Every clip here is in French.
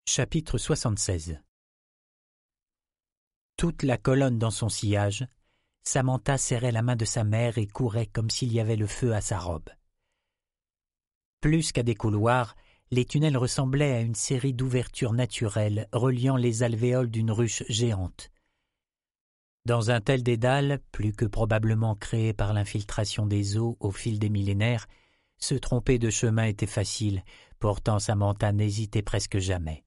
Chapitre 76. Toute la colonne dans son sillage, Samantha serrait la main de sa mère et courait comme s'il y avait le feu à sa robe. Plus qu'à des couloirs, les tunnels ressemblaient à une série d'ouvertures naturelles reliant les alvéoles d'une ruche géante. Dans un tel dédale, plus que probablement créé par l'infiltration des eaux au fil des millénaires, se tromper de chemin était facile, pourtant Samantha n'hésitait presque jamais.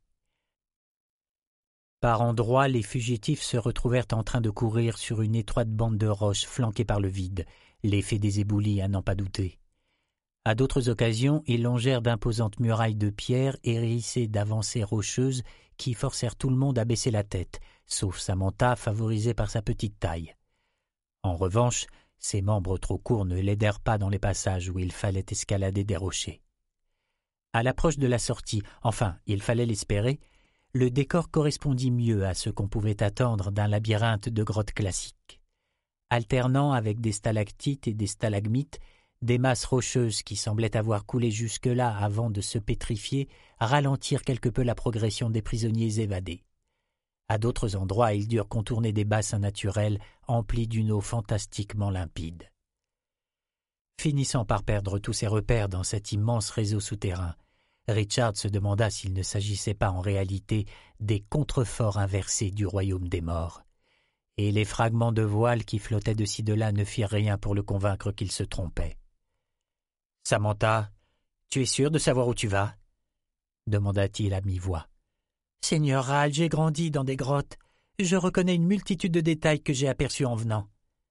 Par endroits, les fugitifs se retrouvèrent en train de courir sur une étroite bande de roches flanquée par le vide, l'effet des éboulis à n'en pas douter. À d'autres occasions, ils longèrent d'imposantes murailles de pierre hérissées d'avancées rocheuses qui forcèrent tout le monde à baisser la tête, sauf Samantha, favorisée par sa petite taille. En revanche, ses membres trop courts ne l'aidèrent pas dans les passages où il fallait escalader des rochers. À l'approche de la sortie, enfin, il fallait l'espérer, le décor correspondit mieux à ce qu'on pouvait attendre d'un labyrinthe de grottes classiques. Alternant avec des stalactites et des stalagmites, des masses rocheuses qui semblaient avoir coulé jusque-là avant de se pétrifier ralentirent quelque peu la progression des prisonniers évadés. À d'autres endroits, ils durent contourner des bassins naturels emplis d'une eau fantastiquement limpide. Finissant par perdre tous ses repères dans cet immense réseau souterrain, Richard se demanda s'il ne s'agissait pas en réalité des contreforts inversés du royaume des morts. Et les fragments de voile qui flottaient de ci de là ne firent rien pour le convaincre qu'il se trompait. « Samantha, tu es sûre de savoir où tu vas ?» demanda-t-il à mi-voix. « Seigneur Ral, j'ai grandi dans des grottes. Je reconnais une multitude de détails que j'ai aperçus en venant. »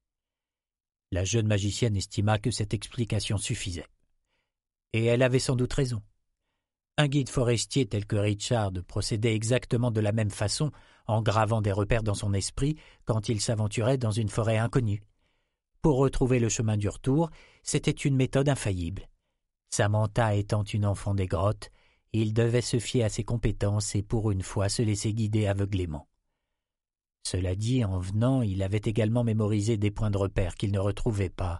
La jeune magicienne estima que cette explication suffisait. Et elle avait sans doute raison. Un guide forestier tel que Richard procédait exactement de la même façon en gravant des repères dans son esprit quand il s'aventurait dans une forêt inconnue. Pour retrouver le chemin du retour, c'était une méthode infaillible. Samantha étant une enfant des grottes, il devait se fier à ses compétences et pour une fois se laisser guider aveuglément. Cela dit, en venant, il avait également mémorisé des points de repère qu'il ne retrouvait pas.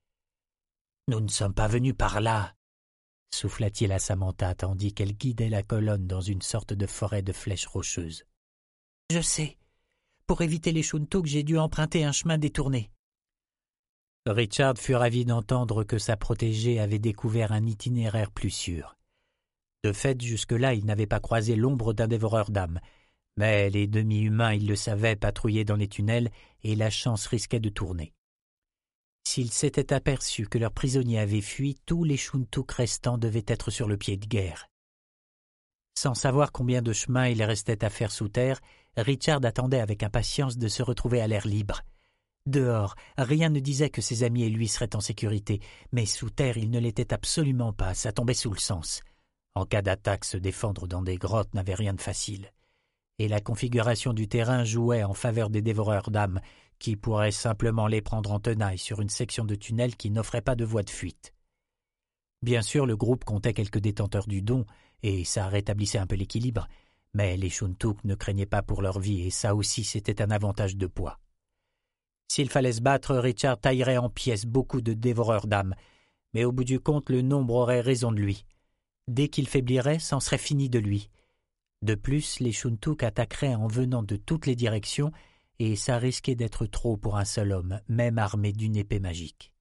« Nous ne sommes pas venus par là !» souffla-t-il à Samantha tandis qu'elle guidait la colonne dans une sorte de forêt de flèches rocheuses. « Je sais. Pour éviter les Shuntuk, j'ai dû emprunter un chemin détourné. » Richard fut ravi d'entendre que sa protégée avait découvert un itinéraire plus sûr. De fait, jusque-là, il n'avait pas croisé l'ombre d'un dévoreur d'âmes, mais les demi-humains, il le savait, patrouillaient dans les tunnels et la chance risquait de tourner. S'ils s'étaient aperçus que leurs prisonniers avaient fui, tous les Shuntuk restants devaient être sur le pied de guerre. Sans savoir combien de chemin il restait à faire sous terre, Richard attendait avec impatience de se retrouver à l'air libre. Dehors, rien ne disait que ses amis et lui seraient en sécurité, mais sous terre ils ne l'étaient absolument pas, ça tombait sous le sens. En cas d'attaque, se défendre dans des grottes n'avait rien de facile. Et la configuration du terrain jouait en faveur des dévoreurs d'âmes, qui pourraient simplement les prendre en tenaille sur une section de tunnel qui n'offrait pas de voie de fuite. Bien sûr, le groupe comptait quelques détenteurs du don, et ça rétablissait un peu l'équilibre, mais les Shuntuk ne craignaient pas pour leur vie, et ça aussi c'était un avantage de poids. S'il fallait se battre, Richard taillerait en pièces beaucoup de dévoreurs d'âmes, mais au bout du compte, le nombre aurait raison de lui. Dès qu'il faiblirait, c'en serait fini de lui. De plus, les Shuntuk attaqueraient en venant de toutes les directions, et ça risquait d'être trop pour un seul homme, même armé d'une épée magique.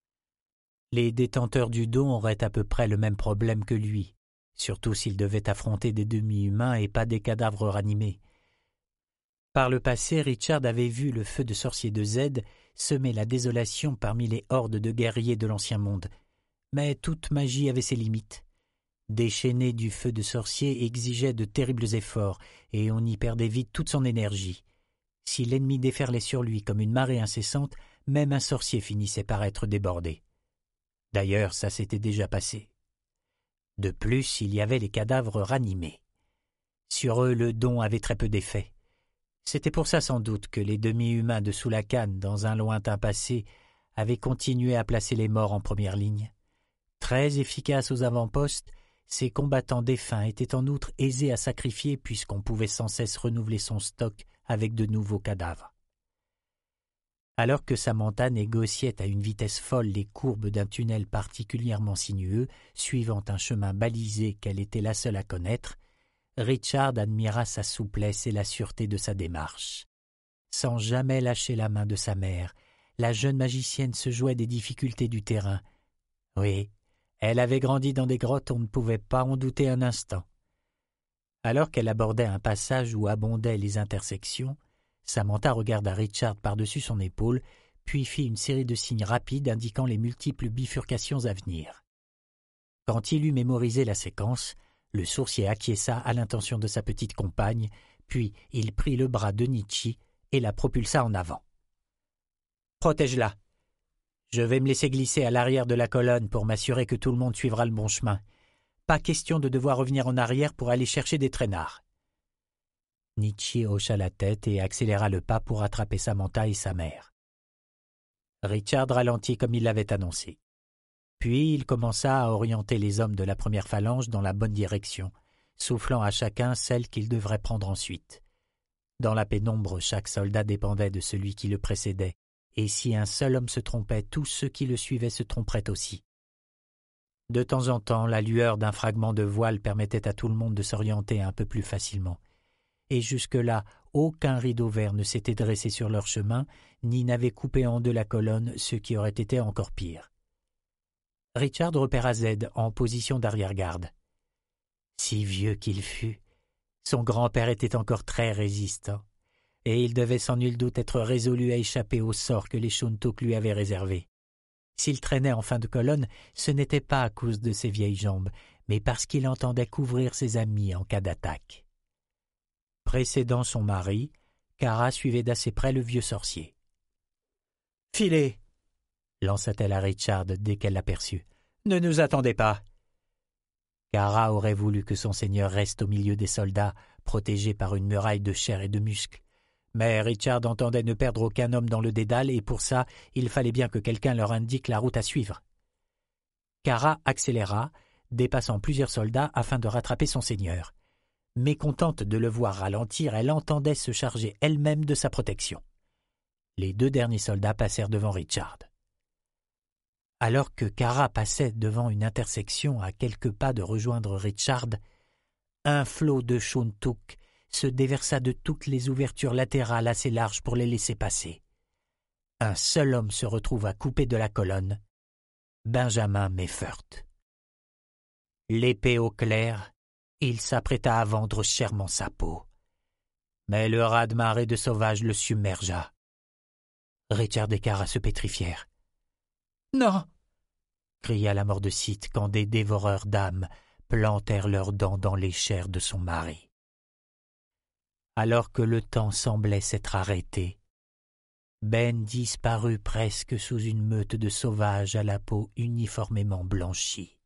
Les détenteurs du don auraient à peu près le même problème que lui, surtout s'ils devaient affronter des demi-humains et pas des cadavres ranimés. Par le passé, Richard avait vu le feu de sorcier de Z semer la désolation parmi les hordes de guerriers de l'Ancien Monde, mais toute magie avait ses limites. Déchaîner du feu de sorcier exigeait de terribles efforts, et on y perdait vite toute son énergie. Si l'ennemi déferlait sur lui comme une marée incessante, même un sorcier finissait par être débordé. D'ailleurs, ça s'était déjà passé. De plus, il y avait les cadavres ranimés. Sur eux, le don avait très peu d'effet. C'était pour ça sans doute que les demi-humains de Soulakan, dans un lointain passé, avaient continué à placer les morts en première ligne. Très efficaces aux avant-postes, ces combattants défunts étaient en outre aisés à sacrifier puisqu'on pouvait sans cesse renouveler son stock avec de nouveaux cadavres. Alors que Samantha négociait à une vitesse folle les courbes d'un tunnel particulièrement sinueux, suivant un chemin balisé qu'elle était la seule à connaître, Richard admira sa souplesse et la sûreté de sa démarche. Sans jamais lâcher la main de sa mère, la jeune magicienne se jouait des difficultés du terrain. Oui, elle avait grandi dans des grottes, on ne pouvait pas en douter un instant. Alors qu'elle abordait un passage où abondaient les intersections, Samantha regarda Richard par-dessus son épaule, puis fit une série de signes rapides indiquant les multiples bifurcations à venir. Quand il eut mémorisé la séquence, le sourcier acquiesça à l'intention de sa petite compagne, puis il prit le bras de Nietzsche et la propulsa en avant. « Protège-la. Je vais me laisser glisser à l'arrière de la colonne pour m'assurer que tout le monde suivra le bon chemin. Pas question de devoir revenir en arrière pour aller chercher des traînards. » Nietzsche hocha la tête et accéléra le pas pour attraper Samantha et sa mère. Richard ralentit comme il l'avait annoncé. Puis il commença à orienter les hommes de la première phalange dans la bonne direction, soufflant à chacun celle qu'il devrait prendre ensuite. Dans la pénombre, chaque soldat dépendait de celui qui le précédait, et si un seul homme se trompait, tous ceux qui le suivaient se tromperaient aussi. De temps en temps, la lueur d'un fragment de voile permettait à tout le monde de s'orienter un peu plus facilement. Et jusque-là, aucun rideau vert ne s'était dressé sur leur chemin, ni n'avait coupé en deux la colonne, ce qui aurait été encore pire. Richard repéra Z en position d'arrière-garde. Si vieux qu'il fût, son grand-père était encore très résistant, et il devait sans nul doute être résolu à échapper au sort que les Shuntuk lui avaient réservé. S'il traînait en fin de colonne, ce n'était pas à cause de ses vieilles jambes, mais parce qu'il entendait couvrir ses amis en cas d'attaque. Précédant son mari, Kara suivait d'assez près le vieux sorcier. « Filez !» lança-t-elle à Richard dès qu'elle l'aperçut. « Ne nous attendez pas !» Kara aurait voulu que son seigneur reste au milieu des soldats, protégé par une muraille de chair et de muscles. Mais Richard entendait ne perdre aucun homme dans le dédale et pour ça, il fallait bien que quelqu'un leur indique la route à suivre. Kara accéléra, dépassant plusieurs soldats afin de rattraper son seigneur. Mécontente de le voir ralentir, elle entendait se charger elle-même de sa protection. Les deux derniers soldats passèrent devant Richard. Alors que Kara passait devant une intersection à quelques pas de rejoindre Richard, un flot de Shuntuk se déversa de toutes les ouvertures latérales assez larges pour les laisser passer. Un seul homme se retrouva coupé de la colonne, Benjamin Meffert. L'épée au clair, il s'apprêta à vendre chèrement sa peau. Mais le raz-de-marée de sauvages le submergea. Richard et Kara se pétrifièrent. « Non !» cria la mort de Sith quand des dévoreurs d'âmes plantèrent leurs dents dans les chairs de son mari. Alors que le temps semblait s'être arrêté, Ben disparut presque sous une meute de sauvages à la peau uniformément blanchie.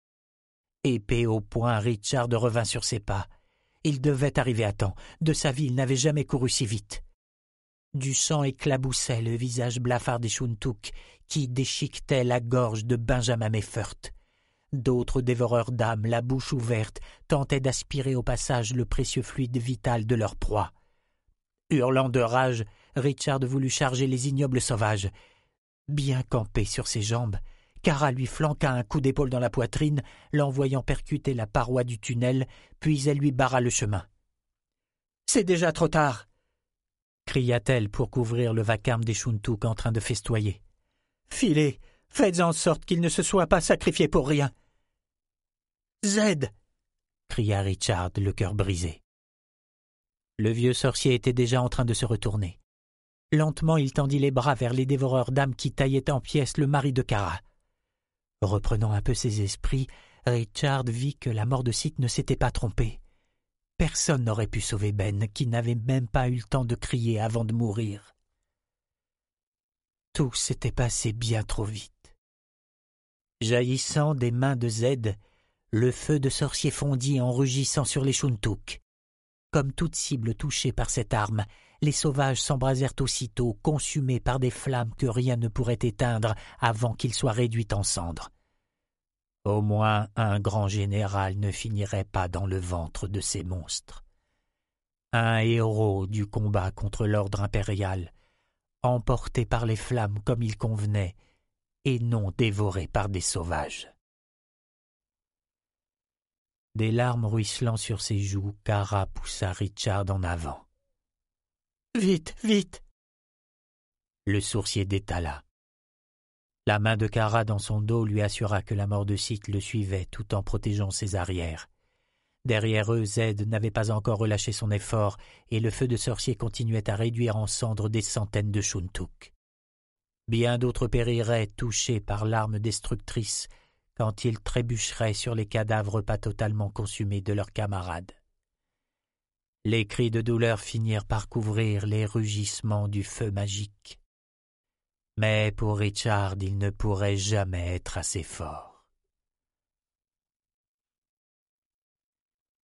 Épée au poing, Richard revint sur ses pas. Il devait arriver à temps. De sa vie, il n'avait jamais couru si vite. Du sang éclaboussait le visage blafard des Shuntuk qui déchiquetaient la gorge de Benjamin Meffert. D'autres dévoreurs d'âmes, la bouche ouverte, tentaient d'aspirer au passage le précieux fluide vital de leur proie. Hurlant de rage, Richard voulut charger les ignobles sauvages. Bien campé sur ses jambes, Kara lui flanqua un coup d'épaule dans la poitrine, l'envoyant percuter la paroi du tunnel, puis elle lui barra le chemin. « C'est déjà trop tard !» cria-t-elle pour couvrir le vacarme des Shuntuk en train de festoyer. « Filez, faites en sorte qu'il ne se soit pas sacrifié pour rien !»« Z !» cria Richard, le cœur brisé. Le vieux sorcier était déjà en train de se retourner. Lentement, il tendit les bras vers les dévoreurs d'âmes qui taillaient en pièces le mari de Kara. Reprenant un peu ses esprits, Richard vit que la mort de Sith ne s'était pas trompée. Personne n'aurait pu sauver Ben, qui n'avait même pas eu le temps de crier avant de mourir. Tout s'était passé bien trop vite. Jaillissant des mains de Z, le feu de sorcier fondit en rugissant sur les Shuntuk. Comme toute cible touchée par cette arme, les sauvages s'embrasèrent aussitôt, consumés par des flammes que rien ne pourrait éteindre avant qu'ils soient réduits en cendres. Au moins un grand général ne finirait pas dans le ventre de ces monstres. Un héros du combat contre l'ordre impérial, emporté par les flammes comme il convenait, et non dévoré par des sauvages. Des larmes ruisselant sur ses joues, Kara poussa Richard en avant. « Vite, vite !» Le sourcier détala. La main de Kara dans son dos lui assura que la mort de Sith le suivait tout en protégeant ses arrières. Derrière eux, Zed n'avait pas encore relâché son effort et le feu de sorcier continuait à réduire en cendres des centaines de Shuntuk. Bien d'autres périraient touchés par l'arme destructrice quand ils trébucheraient sur les cadavres pas totalement consumés de leurs camarades. Les cris de douleur finirent par couvrir les rugissements du feu magique. Mais pour Richard, il ne pourrait jamais être assez fort.